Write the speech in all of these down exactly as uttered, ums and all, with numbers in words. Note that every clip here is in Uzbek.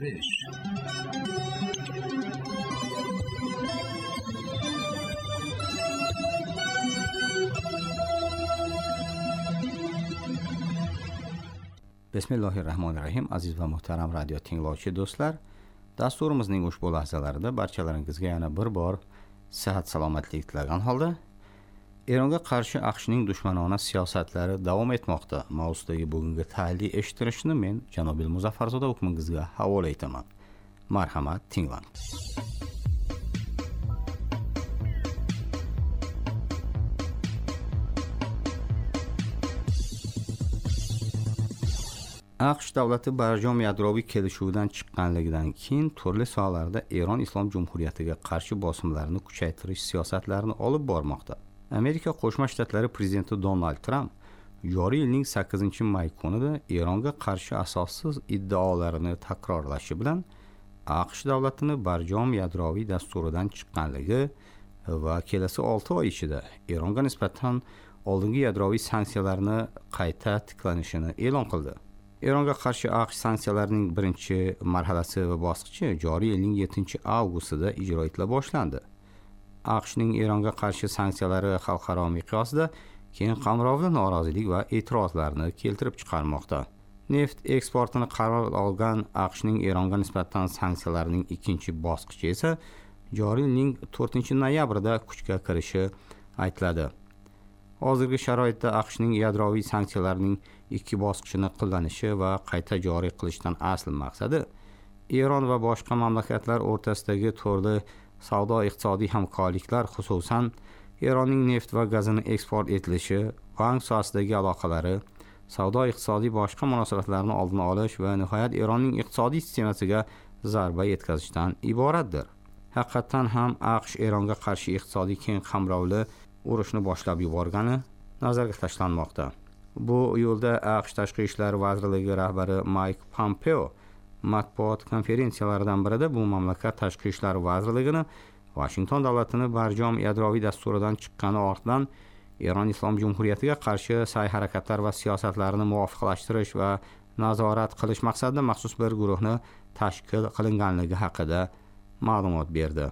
gapirish. Bismillahirrahmanirrahim. Aziz va muhtaram radio tinglovchi do'stlar, dasturimizning ushbu lahzalarida barchalaringizga yana bir bor sihat salomatlik tilagan holda Eronga qarshi AQShning dushmanona siyosatlari davom etmoqda mavzusidagi bugungi tahlil eshittirishni men Janobil Muzaffarzoda hukmingizga havola etaman. Marhamat, tinglang. AQSh davlati barjom yadroviy kelishuvidan chiqqanligidan keyin turli sohalarda Eron Islom Jumhuriyatiga qarshi bosimlarni kuchaytirish siyosatlarini olib bormoqda. Amerika Qo'shma Shtatlari prezidenti Donald Tramp joriy yilning sakkizinchi may kunida Eronga qarshi asossiz iddaolarini takrorlashi bilan AQSh davlatini barjom yadroviy dasturidan chiqqanligi va kelasi olti oy ichida Eronga nisbatan oldingi yadroviy sanksiyalarni qayta tiklanishini e'lon qildi. Eronga qarshi AQSh sanksiyalarining birinchi marhalasi va bosqichi joriy yilning yettinchi avgustida ijro etila boshlandi. AQShning Eronga qarshi sanksiyalari xalqaro miqyosda keng qamrovli norozilik va e'tirozlarni keltirib chiqarmoqda. Neft eksportini qaror olgan AQShning Eronga nisbatan sanksiyalarining ikkinchi bosqichi esa joriy yilning to'rtinchi noyabrida kuchga kirishi aytiladi. Hozirgi sharoitda AQShning yadroviy sanksiyalarning ikki bosqichini qo'llanishi va qayta joriy qilishdan asl maqsadi Eron va boshqa mamlakatlar o'rtasidagi turli savdo-iqtisodiy hamkorliklar, xususan Eronning neft va gazini eksport etilishi, bank sohasidagi aloqalari, savdo-iqtisodiy boshqa munosabatlarni oldini olish va nihoyat Eronning iqtisodiy sistemasiga zarba yetkazishdan iboratdir. Haqiqatan ham AQSh Eronga qarshi iqtisodiy keng qamrovli urushni boshlab yuborgani nazarga tashlanmoqda. Bu yo'lda AQSh Tashqi ishlar vazirligi rahbari Mike Pompeo matbuot konferensiyalaridan birida bu mamlakat Tashqi ishlar vazirligini Washington davlatini barjom yadroviy dasturidan chiqqani ortidan Eron Islom Jumhuriyatiga qarshi sa'y-harakatlar va siyosatlarini muvofiqlashtirish va nazorat qilish maqsadida maxsus bir guruhni tashkil qilinganligi haqida ma'lumot berdi.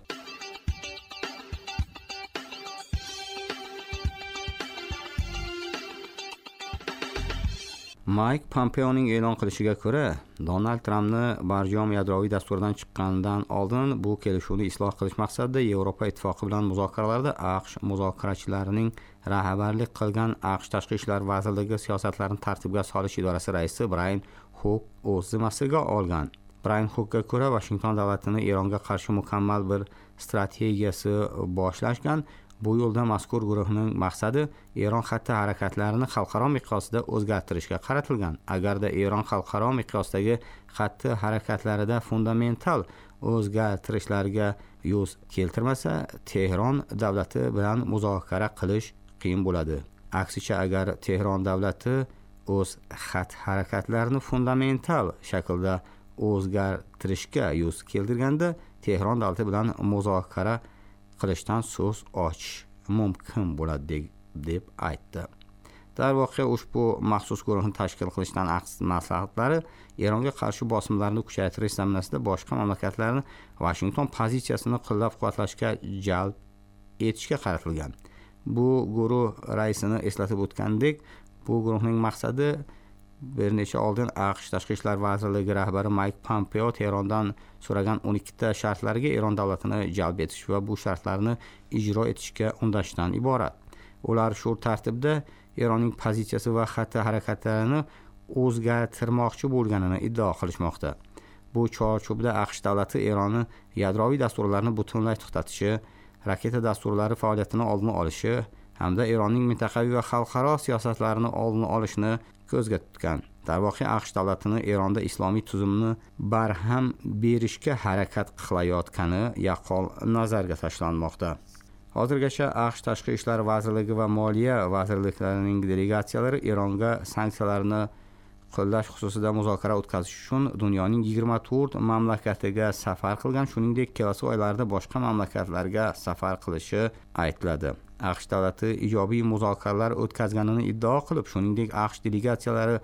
Mike Pompeoning e'lon qilishiga ko'ra, Donald Trampni barjom yadroviy dasturidan chiqqanidan oldin bu kelishuvni isloh qilish maqsadida Yevropa ittifoqi bilan muzokaralarda AQSh muzokarachilarining rahbarlik qilgan AQSh Tashqi ishlar vazirligi siyosatlarini tartibga solish idorasi raisi Brian Hook o'z zimmasiga olgan. Brian Hookga ko'ra, Washington davlatini Eronga qarshi mukammal bir strategiyasi boshlashgan. Bu yo'lda mazkur guruhning maqsadi Eron xatti harakatlarini xalqaro miqyosda o'zgartirishga qaratilgan. Agarda Eron xalqaro miqyosdagi xatti harakatlarida fundamental o'zgartirishlarga yuz keltirmasa, Tehron davlati bilan muzokara qilish qiyin bo'ladi. Aksicha, agar Tehron davlati o'z xatti harakatlarini fundamental shaklda o'zgartirishga yuz keltirganda, Tehron davlati bilan muzokara qilishdan so'z ochish mumkin bo'ladi deb aytdi. Darvoqe, ushbu maxsus guruhni tashkil qilishdan maslahatlari Eronga qarshi bosimlarni kuchaytirish zaminasida boshqa mamlakatlarni Washington pozitsiyasini qo'llab-quvvatlashga jalb etishga qaratilgan. Bu guruh raisini eslatib o'tgandek, bu guruhning maqsadi bir necha oldin AQSh Tashqi ishlar vazirligi rahbari Mike Pompeo Tehrondan so'ragan o'n ikkita shartlarga Eron davlatini jalb etish va bu shartlarni ijro etishga undashdan iborat. Ular shu tartibda Eronning pozitsiyasi va xatti harakatlarini o'zgartirmoqchi bo'lganini iddao qilishmoqda. Bu chorchubda AQSh davlati Eronni yadroviy dasturlarni butunlay to'xtatishi, raketa dasturlari faoliyatini oldini olishi hamda Eronning mintaqaviy va xalqaro siyosatlarini oldini olishni ko'zga tutgan. Darvoqe, AQSh davlatini Eronda islomiy tuzumni barham berishga harakat qilayotgani yaqqol nazarga tashlanmoqda. Hozirgacha AQSh Tashqi ishlar vazirligi va moliya vazirliklarining delegatsiyalari Eronga sanksiyalarni qo'llash xususida muzokara o'tkazish uchun dunyoning yigirma to'rt mamlakatiga safar qilgan, shuningdek kelasi oylarda boshqa mamlakatlarga safar qilishi aytiladi. AQSh davlati ijobiy muzokaralar o'tkazganini iddao qilib, shuningdek AQSh delegatsiyalari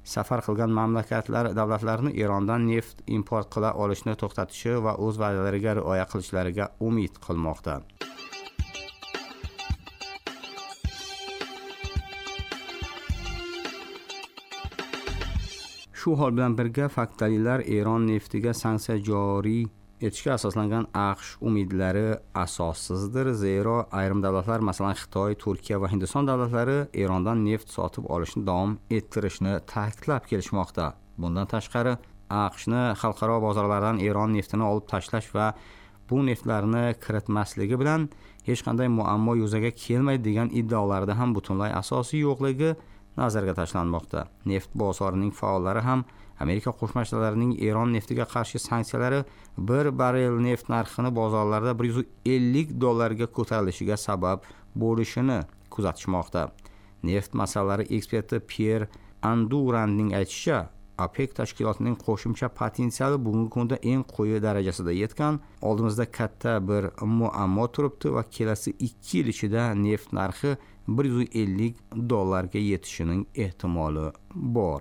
safar qilgan mamlakatlar davlatlarni Erondan neft import qila olishni to'xtatishi va o'z va'dalariga rioya qilishlariga umid qilmoqda. Shu hol bilan birga faktdalillar Eron neftiga sanksiya joriy etishga asoslangan AQSh umidlari asossizdir, zero ayrim davlatlar, masalan Xitoy, Turkiya va Hindiston davlatlari Erondan neft sotib olishni davom ettirishni ta'kidlab kelishmoqda. Bundan tashqari, AQShni xalqaro bozorlardan Eron neftini olib tashlash va bu neftlarni kiritmasligi bilan hech qanday muammo yuzaga kelmaydi degan iddaolarda ham butunlay asosiy yo'qligi nazarga tashlanmoqda. Neft bozorining faollari ham Amerika Qo'shma Shtatlarining Eron neftiga qarshi sanksiyalari bir barrel neft narxini bozorlarda bir yuz ellik dollarga ko'tarilishiga sabab bo'lishini kuzatishmoqda. Neft masalalari eksperti Pierre Andurandning aytishicha, OPEC tashkilotining qo'shimcha potensiali bugungi kunda eng quyi darajasida yetgan. Oldimizda katta bir muammo turibdi va kelasi ikki yil ichida neft narxi bir yuz ellik dollarga yetishining ehtimoli bor.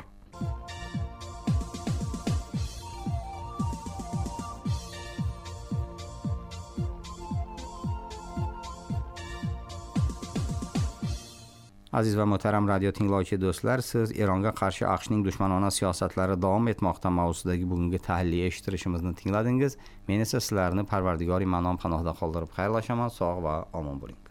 Aziz va muhtaram radio tinglovchi do'stlar, siz Eronga qarshi AQShning dushmanona siyosatlari davom etmoqda mavzusidagi bugungi tahlil eshittirishimizni tingladingiz. Men esa sizlarni Parvardigori Manom panohida qoldirib xayrlashaman. Sog' va omon bo'ling.